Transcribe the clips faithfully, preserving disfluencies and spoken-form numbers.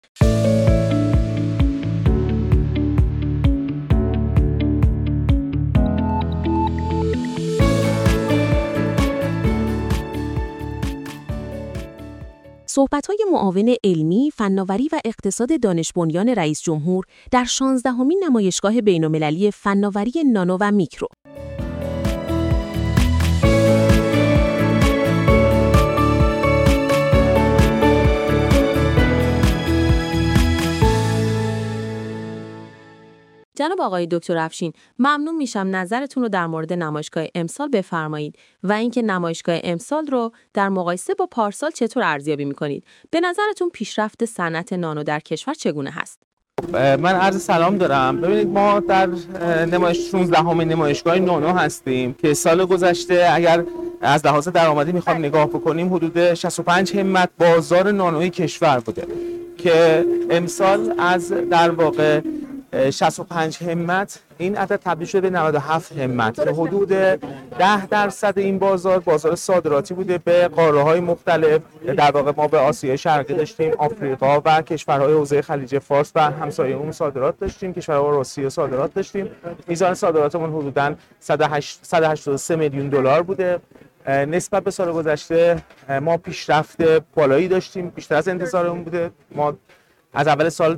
صحبت‌های معاون علمی، فناوری و اقتصاد دانش بنیان رئیس جمهور در شانزدهمین نمایشگاه بین‌المللی فناوری نانو و میکرو. جناب آقای دکتر افشین، ممنون میشم نظرتون رو در مورد نمایشگاه امسال بفرمایید و اینکه نمایشگاه امسال رو در مقایسه با پارسال چطور ارزیابی میکنید؟ به نظرتون پیشرفت صنعت نانو در کشور چگونه هست؟ من عرض سلام دارم. ببینید ما در نمایش شانزدهمین نمایشگاه نانو هستیم که سال گذشته اگر از لحاظ درآمدی میخوام نگاه بکنیم حدود شصت و پنج همت بازار نانوی کشور بوده که امسال از در واقع شصت و پنج همت این عدد تبدیل شده به نود و هفت همت که حدود ده درصد این بازار بازار صادراتی بوده به قاره‌های مختلف. در واقع ما به آسیای شرقی داشتیم، آفریقا و کشورهای حوزه خلیج فارس و همسایه اون صادرات داشتیم، کشورهای روسیه صادرات داشتیم. میزان صادراتمون حدوداً صد و هشتاد و سه میلیون دلار بوده. نسبت به سال گذشته ما پیشرفت بالایی داشتیم، بیشتر از انتظارمون بوده. ما از اول سال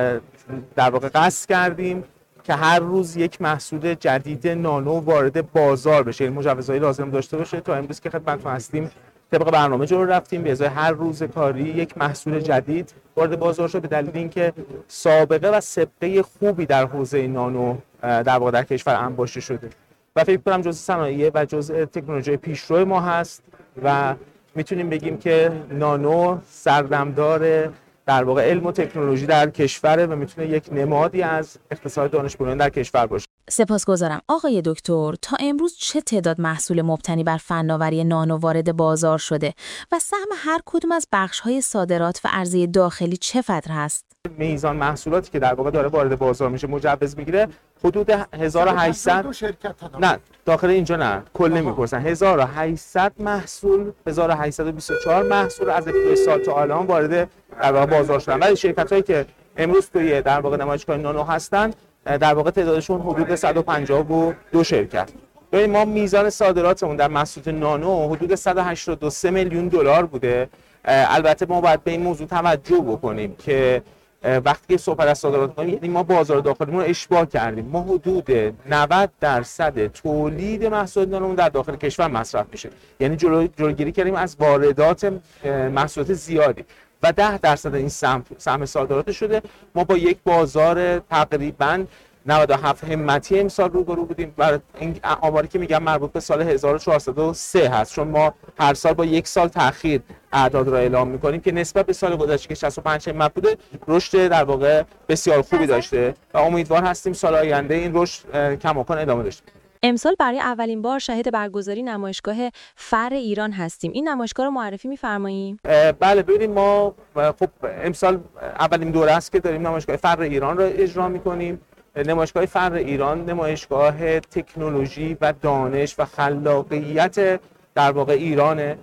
در واقع قصد کردیم که هر روز یک محصول جدید نانو وارد بازار بشه، این مجوزهای لازم داشته باشه. تا امروز که خدمتتون هستیم طبق برنامه جلو رفتیم، به ازای هر روز کاری یک محصول جدید وارد بازار شد، به دلیل اینکه سابقه و سابقه خوبی در حوزه نانو در واقع در کشور انباشته شده و فکر کنم جزء صنایع و جزء تکنولوژی پیشرو ما هست و میتونیم بگیم که نانو سردمدار در واقع علم و تکنولوژی در کشوره و میتونه یک نمادی از اقتصاد دانش بنیان در کشور باشه. سپاسگزارم. آقای دکتر، تا امروز چه تعداد محصول مبتنی بر فناوری نانو وارد بازار شده و سهم هر کدوم از بخش‌های صادرات و عرضه داخلی چقدر هست؟ میزان محصولاتی که در واقع داره وارد بازار میشه مجوز میگیره حدود هزار و هشتصد نه داخل اینجا نه کل نمیپرسن هزار و هشتصد محصول هزار و هشتصد و بیست و چهار محصول از ابتدای سال تا الان وارد در واقع بازار شدن. ولی شرکتایی که امروز توی در واقع نمایشگاه نانو هستن در واقع تعدادشون حدود صد و پنجاه و دو شرکت. ببین ما میزان صادراتمون در محصولات نانو حدود صد و هشتاد و سه میلیون دلار بوده. البته ما باید به این موضوع توجه بکنیم که وقتی که صحبت از صادرات کنیم یعنی ما بازار داخلیمون رو اشباع کردیم. ما حدود نود درصد تولید محصولات نانو در داخل کشور مصرف میشه، یعنی جلو جلوگیری کردیم از واردات محصولات زیادی و ده درصد این سهم سهم صادرات شده. ما با یک بازار تقریباً نود و هفت همتی امسال روبرو بودیم. برای این آماری که میگم مربوط به سال هزار و چهارصد و سه هست، چون ما هر سال با یک سال تأخیر اعداد را اعلام میکنیم که نسبت به سال گذشته که شصت و پنج همت بوده رشد در واقع بسیار خوبی داشته و امیدوار هستیم سال آینده این رشد کماکان ادامه داشته باشه. امسال برای اولین بار شاهد برگزاری نمایشگاه فر ایران هستیم. این نمایشگاه رو معرفی می‌فرمایید؟ بله ببینید ما خب امسال اولین دوره است که داریم نمایشگاه فر ایران رو اجرا می‌کنیم. نمایشگاه فر ایران نمایشگاه تکنولوژی و دانش و خلاقیت در واقع ایرانه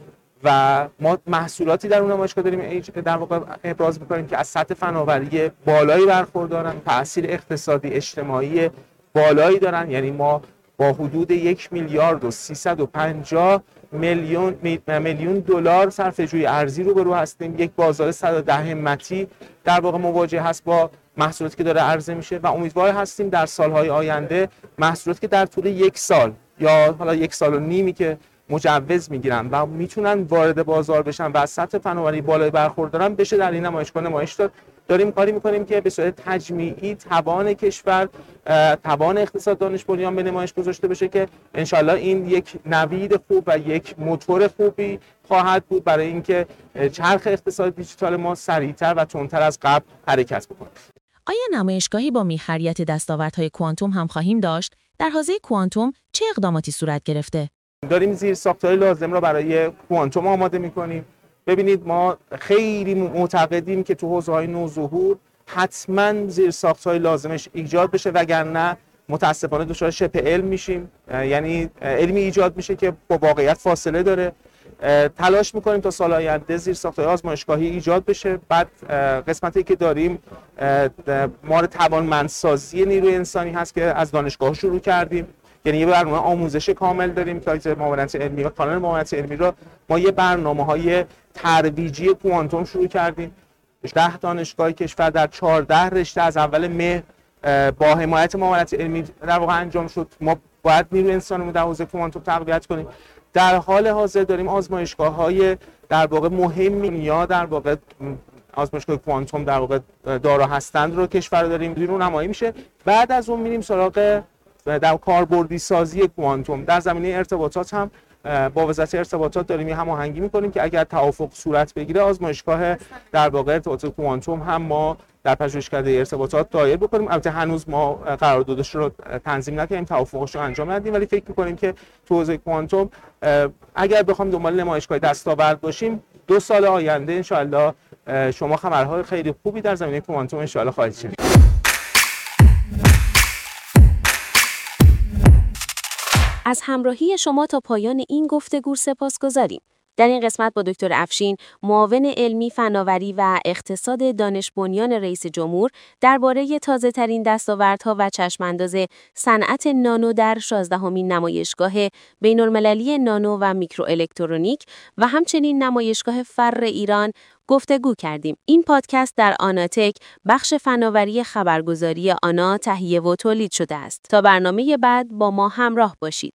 و ما محصولاتی در اون نمایشگاه داریم در واقع ابراز می‌کنیم که از سطح فناوری بالایی برخوردارن، تأثیر اقتصادی اجتماعی بالایی دارن. یعنی ما با حدود یک میلیارد و سیصد و پنجاه میلیون میلیون دلار صرفه‌جویی ارزی رو برو هستیم. یک بازار صد و ده همتی در واقع مواجه هست با محصولاتی که داره عرضه میشه و امیدوار هستیم در سالهای آینده محصولاتی که در طول یک سال یا حالا یک سال و نیمی که مجوز میگیرن و میتونن وارد بازار بشن و از سطح فناوری بالای برخوردارن بشه در این نمایشگاه نمایش داد. داریم کاری میکنیم که به صورت تجمیعی توان کشور، توان اقتصاد دانش بنیان به نمایش گذاشته بشه که انشالله این یک نوید خوب و یک موتور خوبی خواهد بود برای اینکه چرخ اقتصاد دیجیتال ما سریعتر و تندتر از قبل حرکت بکنه. آیا نمایشگاهی با میخریت دستاوردهای کوانتوم هم خواهیم داشت؟ در حوزه کوانتوم چه اقداماتی صورت گرفته؟ داریم زیرساخت‌های لازم را برای کوانتوم آماده می‌کنیم. ببینید ما خیلی معتقدیم که تو حوزه‌های نوظهور حتما زیرساخت‌های لازمش ایجاد بشه، وگرنه متاسفانه دچار شبه علم میشیم. یعنی علمی ایجاد میشه که با واقعیت فاصله داره تلاش میکنیم تا سال آینده زیرساخت‌های آزمایشگاهی ایجاد بشه. بعد قسمتی که داریم مار توانمندسازی نیروی انسانی هست که از دانشگاه شروع کردیم، یعنی یه برنامه آموزش کامل داریم که معاونت علمی و کانال معاونت علمی رو ما یه برنامه‌های ترویجی کوانتوم شروع کردیم. ده دانشگاه کشور در چهارده رشته از اول مهر با حمایت معاونت علمی در واقع انجام شد. ما باید نیروی انسانیمون در حوزه کوانتوم تقویت کنیم. در حال حاضر داریم آزمایشگاه‌های در واقع مهمی یا در واقع آزمایشگاه کوانتوم در واقع دارا هستند رو کشور داریم بیرون نمایی میشه. بعد از اون میریم سراغ در کاربردی سازی کوانتوم. در زمینه ارتباطات هم با وزارت ارتباطات داریم یه هماهنگی میکنیم که اگر توافق صورت بگیره آزمایشگاه در واقع ارتباطات کوانتوم هم ما در پژوهشکده ارتباطات دایر بکنیم. البته هنوز ما قراردادش رو تنظیم نکردیم، توافقش رو انجام ندیم، ولی فکر میکنیم که تو حوزه کوانتوم اگر بخوام دنبال نمایشگاه دستاورد باشیم دو سال آینده ان شاء الله شما خبرهای خیلی خوبی در زمینه کوانتوم ان شاء الله خواهید شنید. از همراهی شما تا پایان این گفتگو سپاسگزاریم. در این قسمت با دکتر افشین، معاون علمی فناوری و اقتصاد دانش بنیان رئیس جمهور درباره تازه‌ترین دستاوردها و چشمانداز صنعت نانو در شانزدهمین نمایشگاه بین‌المللی نانو و میکروالکترونیک و همچنین نمایشگاه فر ایران گفتگو کردیم. این پادکست در آناتک بخش فناوری خبرگزاری آنا تهیه و تولید شده است. تا برنامه بعد با ما همراه باشید.